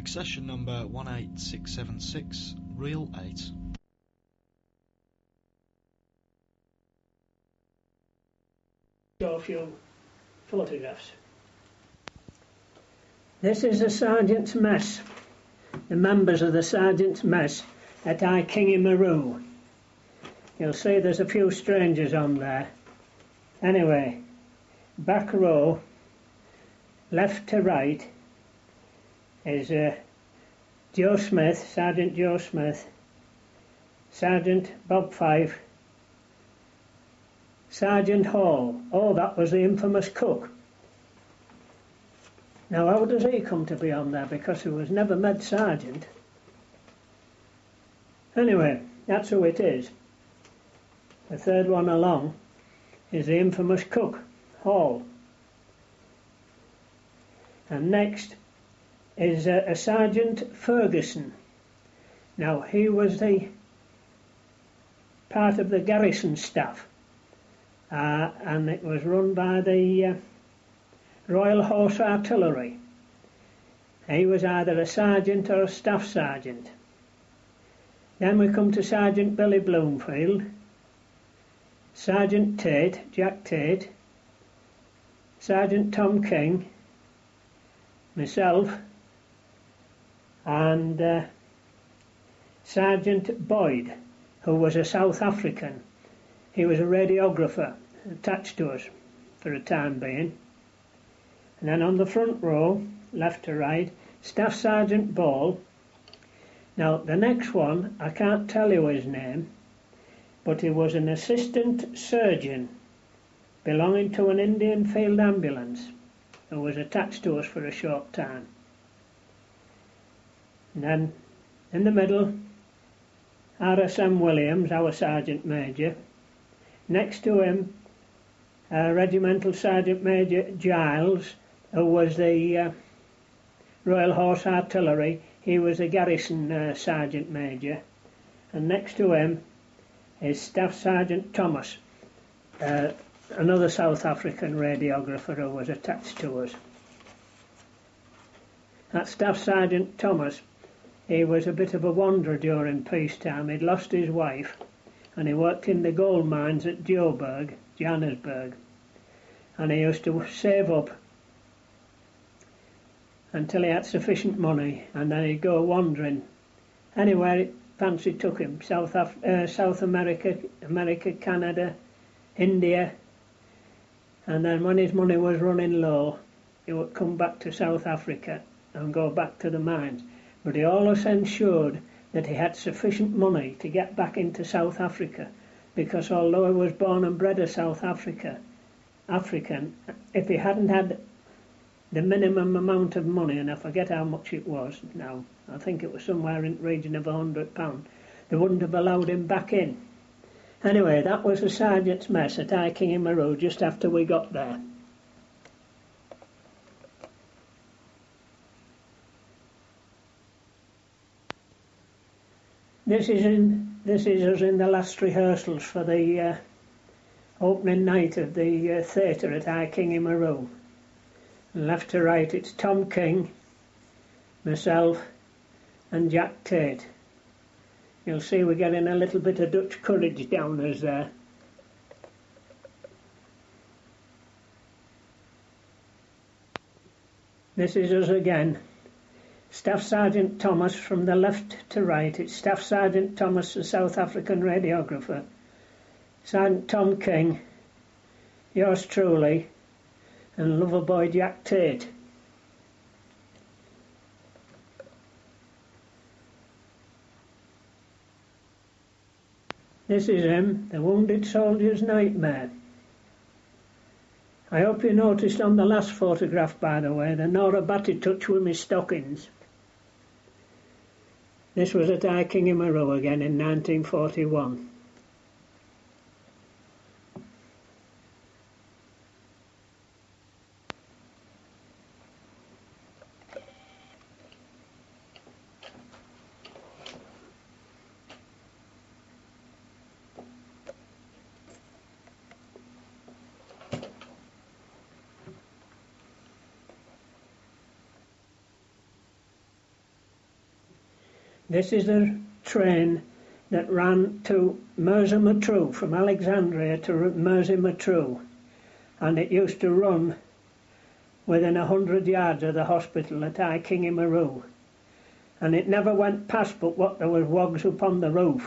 Accession number 18676, reel 8. Show a few photographs. This is the Sergeant's Mess, the members of the Sergeant's Mess at I Kingy-Maru. You'll see there's a few strangers on there. Anyway, back row, left to right, is Joe Smith, Sergeant Joe Smith, Sergeant Bob Fife, Sergeant Hall. Oh, that was the infamous cook. Now, how does he come to be on there? Because he was never made sergeant. Anyway, that's who it is. The third one along is the infamous cook, Hall. And next is a Sergeant Ferguson. Now, he was the part of the garrison staff, and it was run by the Royal Horse Artillery. He was either a sergeant or a staff sergeant. Then we come to Sergeant Billy Bloomfield, Sergeant Tate, Jack Tate, Sergeant Tom King, myself, and Sergeant Boyd, who was a South African. He was a radiographer attached to us for a time being. And then on the front row, left to right, Staff Sergeant Ball. Now, the next one, I can't tell you his name, but he was an assistant surgeon belonging to an Indian Field Ambulance who was attached to us for a short time. And then, in the middle, RSM Williams, our Sergeant Major. Next to him, Regimental Sergeant Major Giles, who was the Royal Horse Artillery. He was a Garrison Sergeant Major. And next to him is Staff Sergeant Thomas, another South African radiographer who was attached to us. That Staff Sergeant Thomas, he was a bit of a wanderer during peacetime. He'd lost his wife and he worked in the gold mines at Johannesburg, and he used to save up until he had sufficient money, and then he'd go wandering anywhere fancy took him. South America, Canada, India, and then when his money was running low, he would come back to South Africa and go back to the mines. But he always ensured that he had sufficient money to get back into South Africa, because although he was born and bred a South African, if he hadn't had the minimum amount of money, and I forget how much it was now, I think it was somewhere in the region of £100, they wouldn't have allowed him back in. Anyway, that was the Sergeant's Mess at I Kingy-Maru just after we got there. This is us in the last rehearsals for the opening night of the theatre at I Kingy-Maru. Left to right, it's Tom King, myself, and Jack Tate. You'll see we're getting a little bit of Dutch courage down us there. This is us again. Staff Sergeant Thomas from the left to right. It's Staff Sergeant Thomas, the South African radiographer. Sergeant Tom King, yours truly, and lover boy Jack Tate. This is him, the wounded soldier's nightmare. I hope you noticed on the last photograph, by the way, the Nora Batty touch with my stockings. This was at I Kingy-Maru again in 1941. This is the train that ran to Mersa Matruh, from Alexandria to Mersa Matruh, and it used to run within 100 yards of the hospital at Kingimaroo, and it never went past but what there was wogs up on the roof.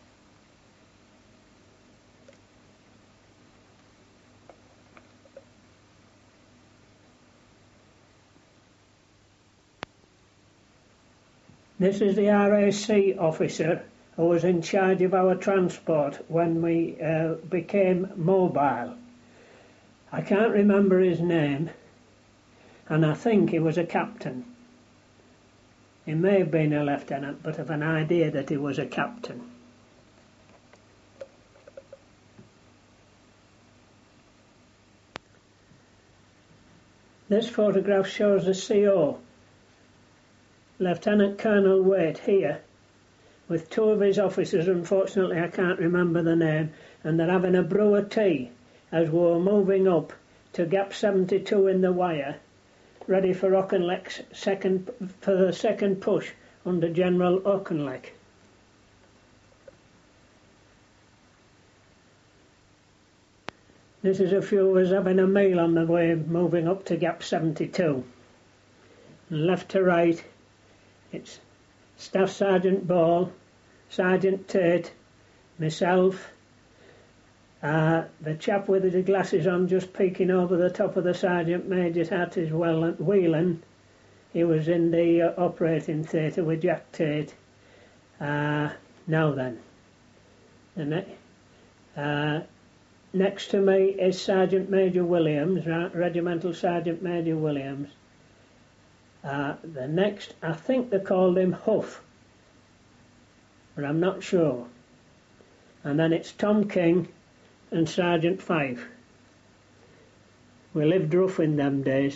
This is the RAC officer who was in charge of our transport when we became mobile. I can't remember his name, and I think he was a captain. He may have been a lieutenant, but I've an idea that he was a captain. This photograph shows the CO, Lieutenant Colonel Waite, here, with two of his officers. Unfortunately I can't remember the name, and they're having a brew of tea as we're moving up to Gap 72 in the wire, ready for Auchinleck's for the second push under General Auchinleck. This is a few of us having a meal on the way moving up to Gap 72. And left to right, it's Staff Sergeant Ball, Sergeant Tate, myself, the chap with the glasses on just peeking over the top of the Sergeant Major's hat is Whelan. He was in the operating theatre with Jack Tate. Now then, next to me is Sergeant Major Williams, Regimental Sergeant Major Williams. The next, I think they called him Huff, but I'm not sure. And then it's Tom King and Sergeant Fife. We lived rough in them days.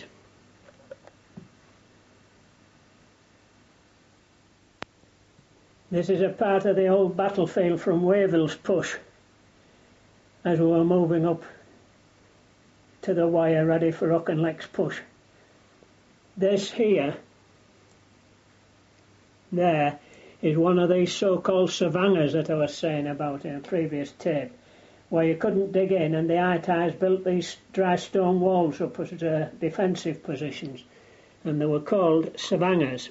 This is a part of the old battlefield from Wavell's push as we were moving up to the wire ready for Auchinleck's push. This here, there, is one of these so-called savannas that I was saying about in a previous tape, where you couldn't dig in, and the ITARs built these dry stone walls up as defensive positions, and they were called savannas.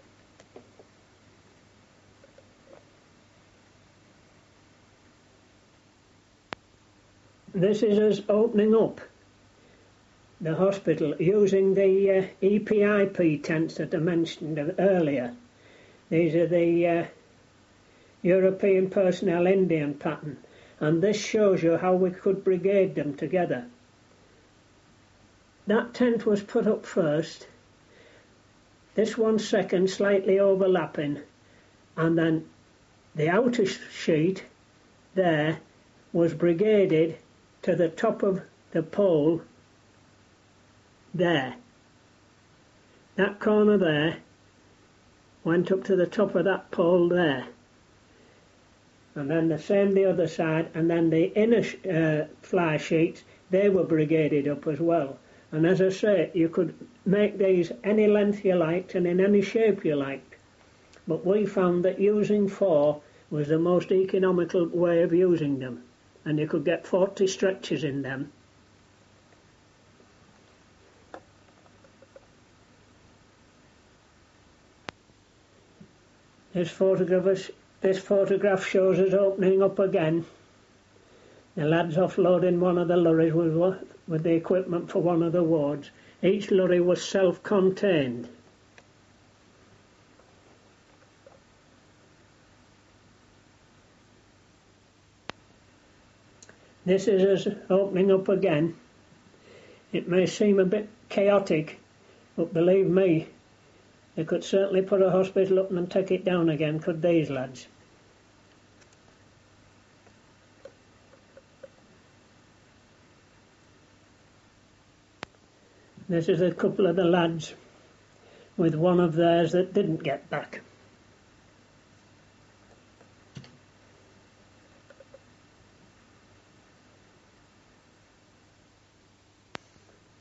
This is us opening up the hospital using the EPIP tents that I mentioned earlier. These are the European Personnel Indian pattern, and this shows you how we could brigade them together. That tent was put up first, this one second, slightly overlapping, and then the outer sheet there was brigaded to the top of the pole there. That corner there went up to the top of that pole there, and then the same the other side, and then the inner fly sheets, they were brigaded up as well. And as I say, you could make these any length you liked and in any shape you liked, but we found that using 4 was the most economical way of using them, and you could get 40 stretchers in them. This photograph shows us opening up again. The lads offloading one of the lorries with the equipment for one of the wards. Each lorry was self-contained. This is us opening up again. It may seem a bit chaotic, but believe me, they could certainly put a hospital up and take it down again, could these lads. This is a couple of the lads with one of theirs that didn't get back.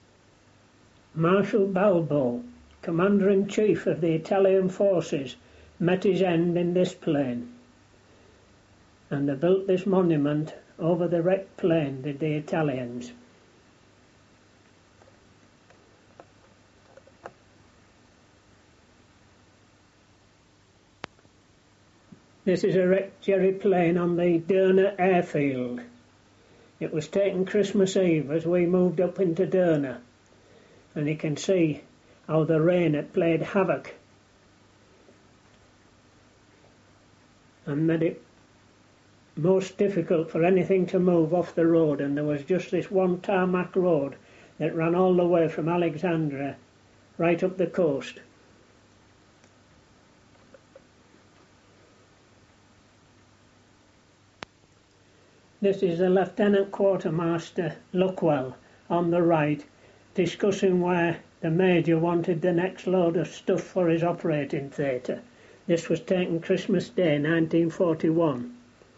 Marshal Balbo, Commander-in-Chief of the Italian forces, met his end in this plain. And they built this monument over the wrecked plane, did the Italians. This is a wrecked Jerry plane on the Derna airfield. It was taken Christmas Eve as we moved up into Derna, and you can see how the rain had played havoc and made it most difficult for anything to move off the road, and there was just this one tarmac road that ran all the way from Alexandria right up the coast. This is the Lieutenant Quartermaster Luckwell on the right, discussing where the Major wanted the next load of stuff for his operating theatre. This was taken Christmas Day 1941.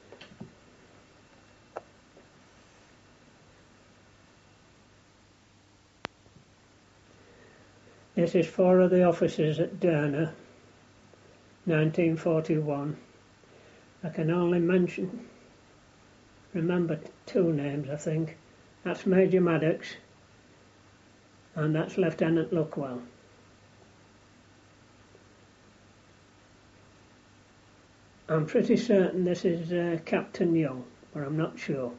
This is 4 of the officers at Derna, 1941. I can only remember 2 names, I think. That's Major Maddox and that's Lieutenant Luckwell. I'm pretty certain this is Captain Young, but I'm not sure.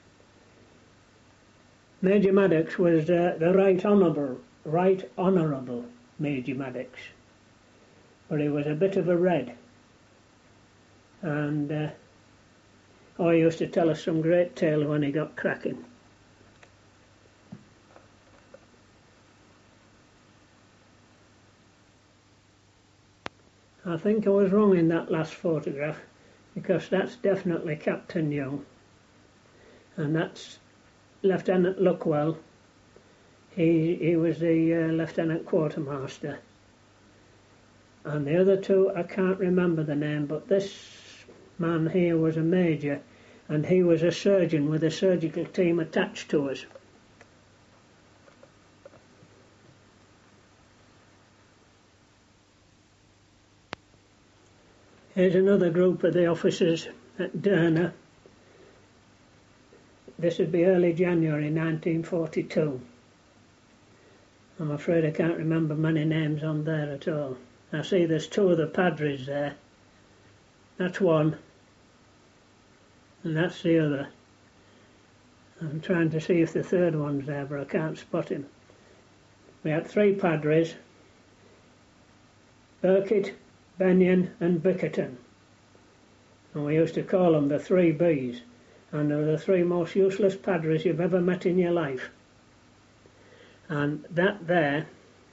Major Maddox was the Right Honourable Major Maddox, but he was a bit of a red, and he used to tell us some great tales when he got cracking. I think I was wrong in that last photograph, because that's definitely Captain Young, and that's Lieutenant Luckwell. He was the Lieutenant Quartermaster, and the other 2 I can't remember the name, but this man here was a major, and he was a surgeon with a surgical team attached to us. Here's another group of the officers at Derna. This would be early January 1942. I'm afraid I can't remember many names on there at all. I see there's 2 of the padres there. That's one, and that's the other. I'm trying to see if the third one's there, but I can't spot him. We had 3 padres, Burkitt, Benyon and Bickerton, and we used to call them the 3 Bs, and they were the 3 most useless padres you've ever met in your life. And that there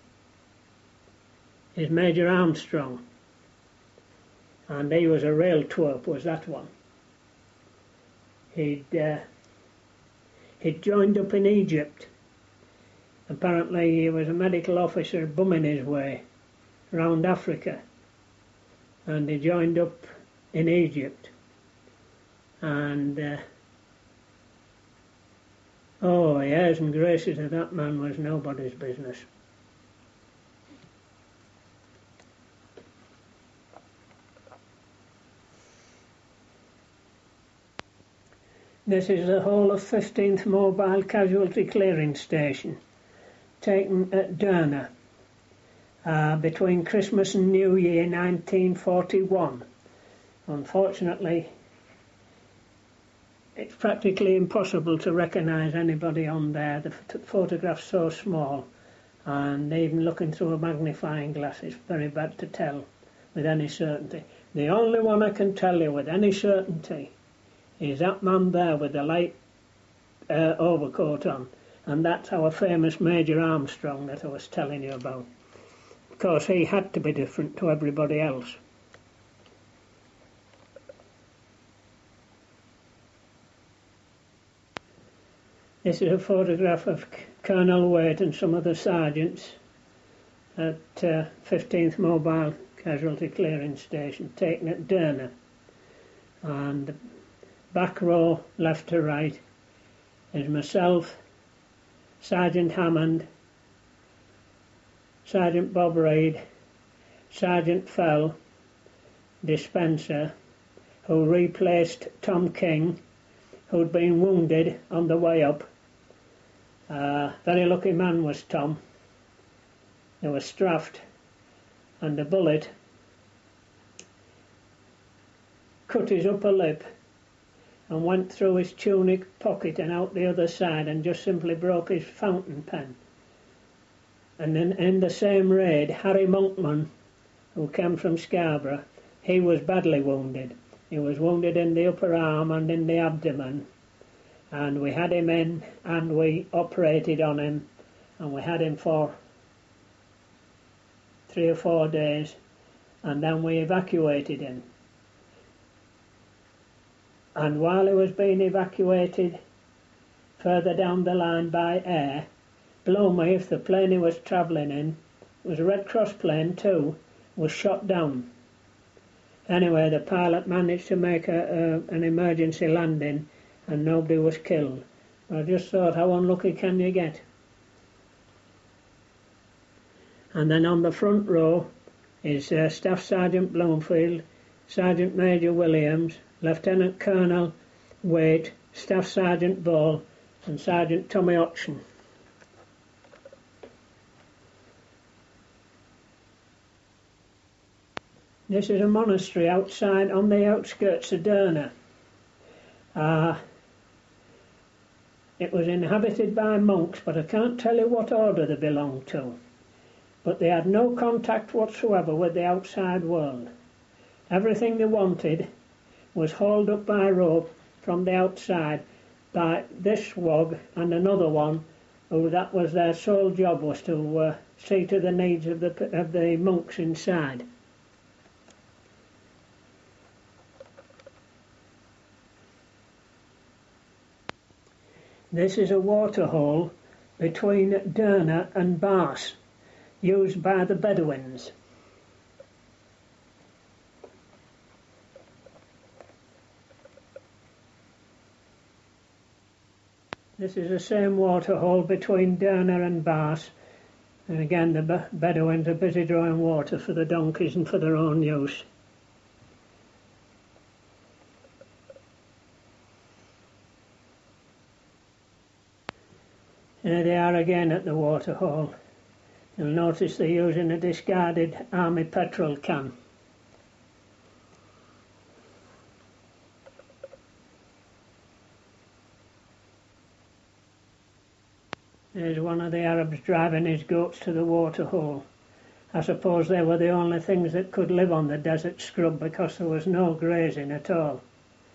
is Major Armstrong, and he was a real twerp, was that one. He'd joined up in Egypt. Apparently he was a medical officer bumming his way round Africa, and he joined up in Egypt, and the airs and graces of that man was nobody's business. This is the whole of 15th Mobile Casualty Clearing Station, taken at Derna between Christmas and New Year 1941. Unfortunately, it's practically impossible to recognise anybody on there. The photograph's so small, and even looking through a magnifying glass it's very bad to tell with any certainty. The only one I can tell you with any certainty is that man there with the light overcoat on, and that's our famous Major Armstrong that I was telling you about. Of course, he had to be different to everybody else. This is a photograph of Colonel Waite and some of the sergeants at 15th Mobile Casualty Clearing Station, taken at Derna. And the back row, left to right, is myself, Sergeant Hammond, Sergeant Bob Reid, Sergeant Fell, dispenser, who replaced Tom King, who'd been wounded on the way up. Very lucky man was Tom. He was strafed, and the bullet cut his upper lip and went through his tunic pocket and out the other side and just simply broke his fountain pen. And then in the same raid, Harry Monkman, who came from Scarborough, he was badly wounded. He was wounded in the upper arm and in the abdomen, and we had him in and we operated on him, and we had him for 3 or 4 days, and then we evacuated him. And while he was being evacuated further down the line by air, blow me if the plane he was travelling in, it was a Red Cross plane too, was shot down. Anyway, the pilot managed to make an emergency landing and nobody was killed. I just thought, how unlucky can you get? And then on the front row is Staff Sergeant Bloomfield, Sergeant Major Williams, Lieutenant Colonel Waite, Staff Sergeant Ball and Sergeant Tommy Hodgson. This is a monastery outside on the outskirts of Derna. It was inhabited by monks, but I can't tell you what order they belonged to. But they had no contact whatsoever with the outside world. Everything they wanted was hauled up by rope from the outside by this wog and another one, who that was their sole job, was to see to the needs of the monks inside. This is a waterhole between Derna and Bars, used by the Bedouins. This is the same waterhole between Derna and Bars, and again the Bedouins are busy drawing water for the donkeys and for their own use. Here they are again at the waterhole. You'll notice they're using a discarded army petrol can. There's one of the Arabs driving his goats to the waterhole. I suppose they were the only things that could live on the desert scrub because there was no grazing at all.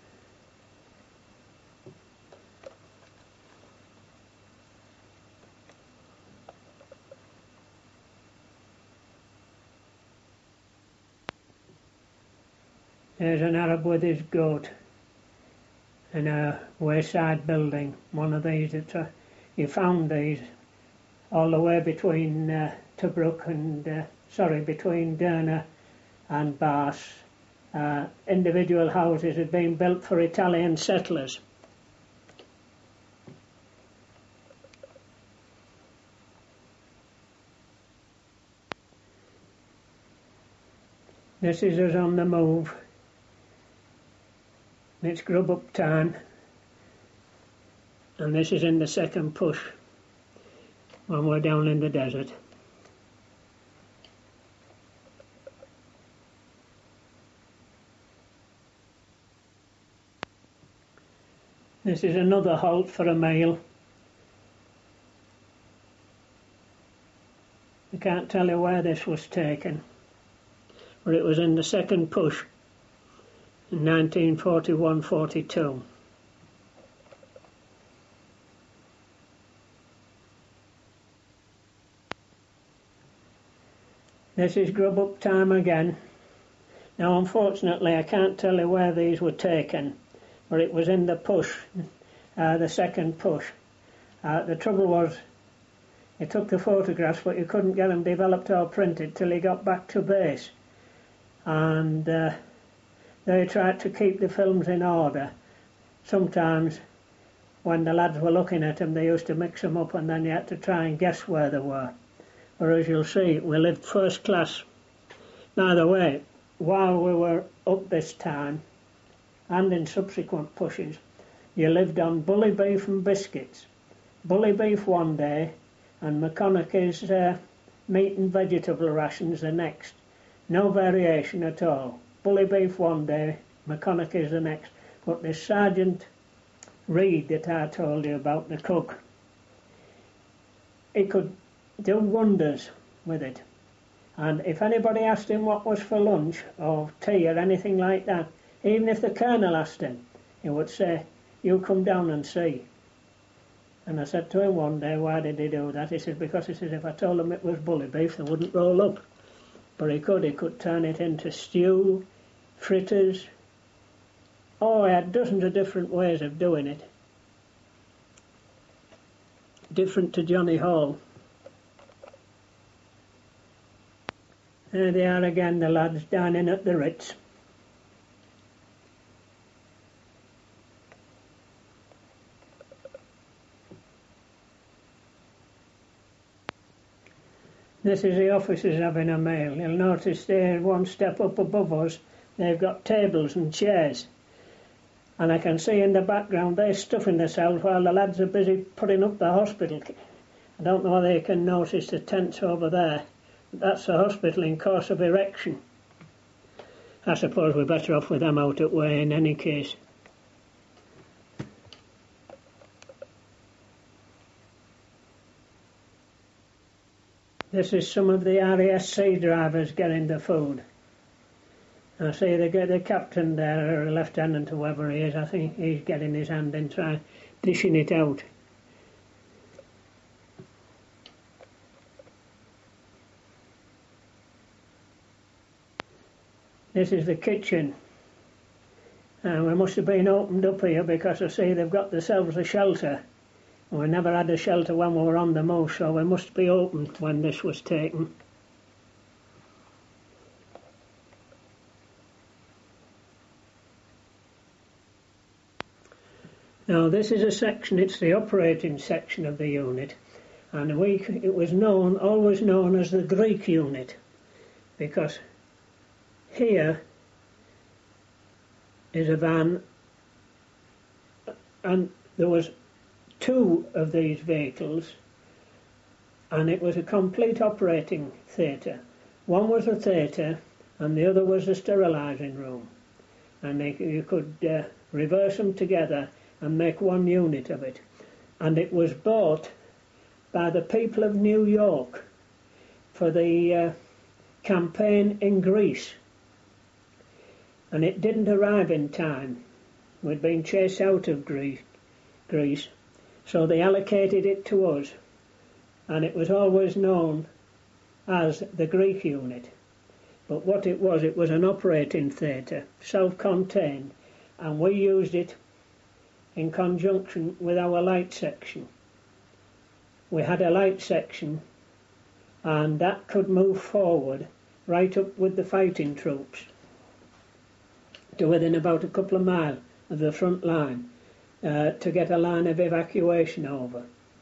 There's an Arab with his goat in a wayside building. One of these, you found these all the way between Tobruk and, between Derna and Bars. Individual houses had been built for Italian settlers. This is us on the move. It's grub up time, and this is in the second push when we're down in the desert. This is another halt for a meal. I can't tell you where this was taken, but it was in the second push in 1941-42. This is grub up time again. Now unfortunately I can't tell you where these were taken, but it was in the push, the second push. The trouble was, he took the photographs but you couldn't get them developed or printed till he got back to base. And they tried to keep the films in order. Sometimes when the lads were looking at them they used to mix them up and then you had to try and guess where they were. But as you'll see, we lived first class. By the way, while we were up this time, and in subsequent pushes, you lived on bully beef and biscuits. Bully beef one day, and McConaughey's meat and vegetable rations the next. No variation at all. Bully beef one day, McConaughey's the next. But this Sergeant Reed that I told you about, the cook, he could do wonders with it. And if anybody asked him what was for lunch or tea or anything like that, even if the Colonel asked him, he would say, "You come down and see." And I said to him one day, "Why did he do that?" He said, "Because," he said, "if I told them it was bully beef, they wouldn't roll up." But he could turn it into stew, fritters. Oh, he had dozens of different ways of doing it. Different to Johnny Hall. There they are again, the lads dining at the Ritz. This is the officers having a meal. You'll notice they're one step up above us. They've got tables and chairs. And I can see in the background they're stuffing themselves while the lads are busy putting up the hospital. I don't know whether you can notice the tents over there. That's the hospital in course of erection. I suppose we're better off with them out of the way in any case. This is some of the RASC drivers getting the food. I see the captain there, or a lieutenant, whoever he is, I think he's getting his hand in trying dishing it out. This is the kitchen. We must have been opened up here because I see they've got themselves a shelter. We never had a shelter when we were on the move, so we must be open when this was taken. Now this is a section, it's the operating section of the unit, and it was always known as the Greek unit, because here is a van, and there was two of these vehicles, and it was a complete operating theatre. One was a theatre and the other was the sterilising room, and you could reverse them together and make one unit of it. And it was bought by the people of New York for the campaign in Greece, and it didn't arrive in time. We'd been chased out of Greece, so they allocated it to us, and it was always known as the Greek unit. But what it was an operating theatre, self-contained, and we used it in conjunction with our light section. We had a light section, and that could move forward right up with the fighting troops to within about a couple of miles of the front line to get a line of evacuation over.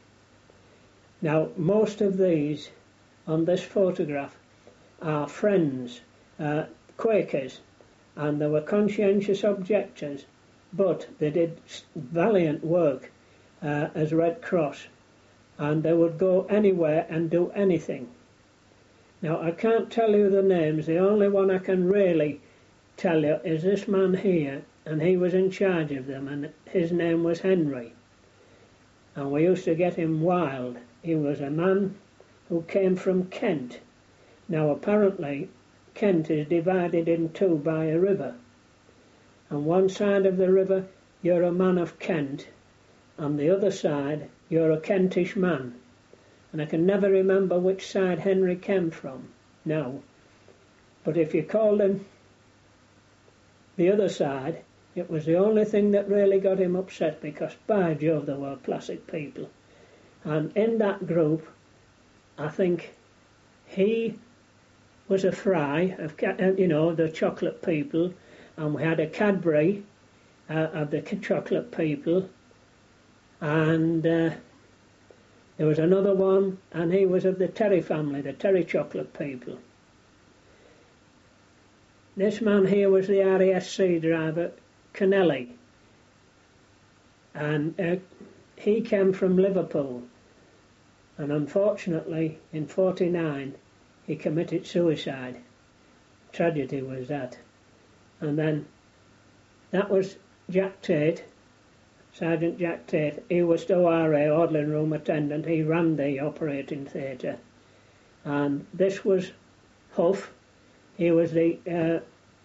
Now, most of these on this photograph are Friends, Quakers, and they were conscientious objectors, but they did valiant work as Red Cross, and they would go anywhere and do anything. Now, I can't tell you the names. The only one I can really tell you is this man here, and he was in charge of them, and his name was Henry, and we used to get him wild. He was a man who came from Kent. Now, apparently Kent is divided in two by a river. On one side of the river you're a man of Kent, on the other side you're a Kentish man. And I can never remember which side Henry came from now. But if you called him the other side, it was the only thing that really got him upset, because by Jove, they were placid people. And in that group, I think he was a Fry, of the chocolate people, and we had a Cadbury of the chocolate people, and there was another one, and he was of the Terry family, the Terry chocolate people. this man here was the RASC driver, Kennelly, and he came from Liverpool, and unfortunately in '49 he committed suicide. Tragedy was that. And then that was Jack Tate, Sergeant Jack Tate. He was the ORA, ordering room attendant. He ran the operating theatre. And this was Huff. He was the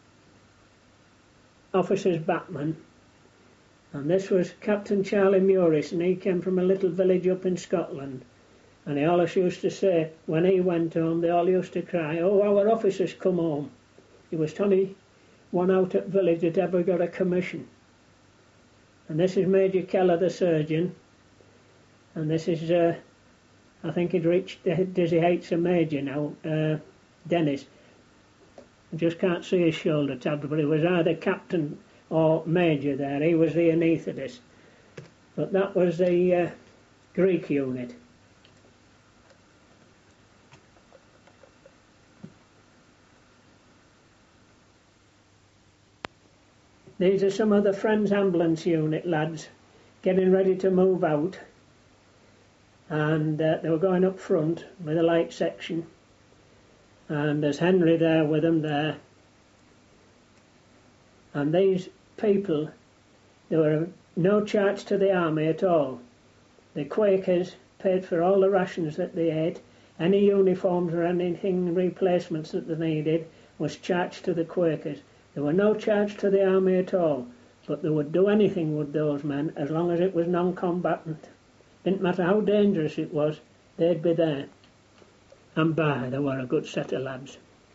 officer's batman. And this was Captain Charlie Murris, and he came from a little village up in Scotland. And he always used to say, when he went home, they all used to cry, "Oh, our officers come home." He was the only one out at village that ever got a commission. And this is Major Keller, the surgeon. And this is, I think he'd reached Dizzy Heights a major now, Dennis. I just can't see his shoulder tab, but he was either captain or major there. He was the anaesthetist. But that was the Greek unit. These are some of the Friends Ambulance Unit lads getting ready to move out, and they were going up front with a light section, and there's Henry there with them there. And these people, there were no charge to the army at all. The Quakers paid for all the rations that they ate. Any uniforms or anything replacements that they needed was charged to the Quakers. There were no charge to the army at all, but they would do anything with those men as long as it was non-combatant. Didn't matter how dangerous it was, they'd be there. And they were a good set of lads.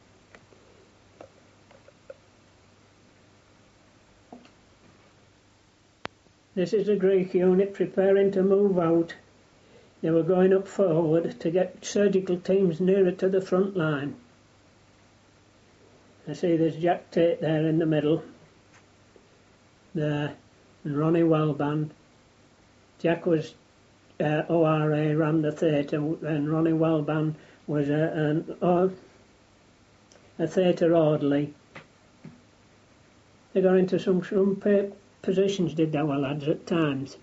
This is the Greek unit preparing to move out. They were going up forward to get surgical teams nearer to the front line. I see there's Jack Tate there in the middle, there, and Ronnie Wellban. Jack was ORA, ran the theatre, and Ronnie Wellban was a theatre orderly. They got into some positions, did our lads, at times.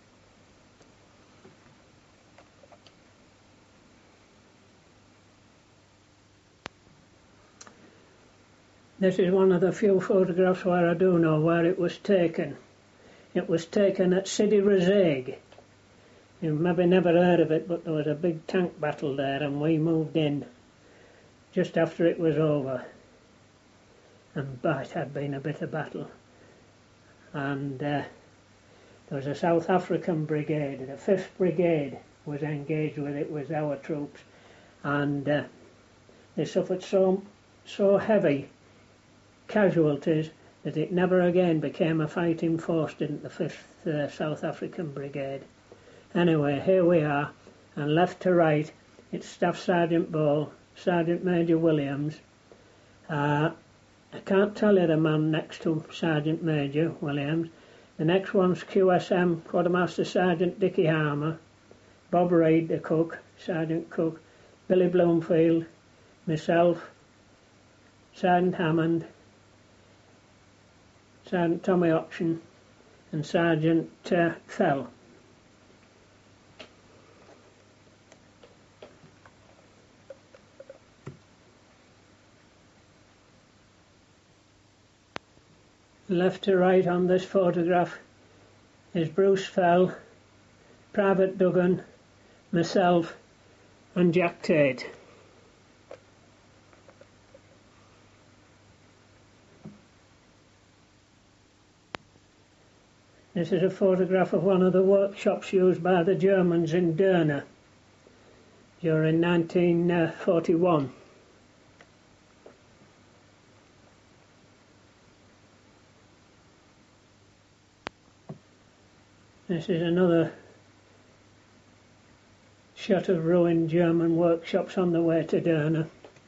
This is one of the few photographs where I do know where it was taken. It was taken at Sidi Rezaigue. You've maybe never heard of it, but there was a big tank battle there, and we moved in just after it was over. And it had been a bit of battle. And there was a South African brigade. The 5th Brigade was engaged with it, with our troops. And they suffered so heavy casualties that it never again became a fighting force, didn't the 5th South African Brigade. Anyway, here we are, and left to right it's Staff Sergeant Ball, Sergeant Major Williams. I can't tell you the man next to Sergeant Major Williams. The next one's QSM, Quartermaster Sergeant Dickie Harmer, Bob Reid, the cook, Sergeant Cook, Billy Bloomfield, myself, Sergeant Hammond, Sergeant Tommy Option, and Sergeant Fell. Left to right on this photograph is Bruce Fell, Private Duggan, myself, and Jack Tate. This is a photograph of one of the workshops used by the Germans in Deurne during 1941. This is another shot of ruined German workshops on the way to Deurne,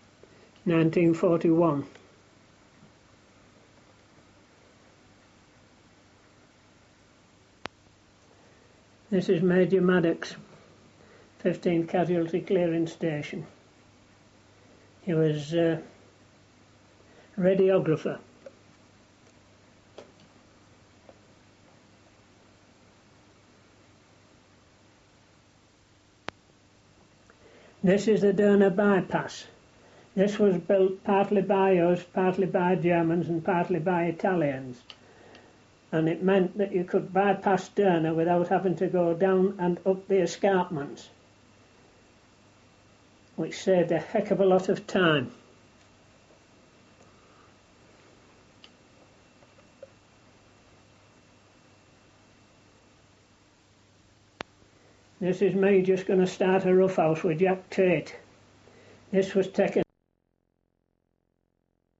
1941. This is Major Maddox, 15th Casualty Clearing Station. He was radiographer. This is the Derna bypass. This was built partly by us, partly by Germans and partly by Italians. And it meant that you could bypass Derna without having to go down and up the escarpments, which saved a heck of a lot of time. This is me just going to start a roughhouse with Jack Tate. This was taken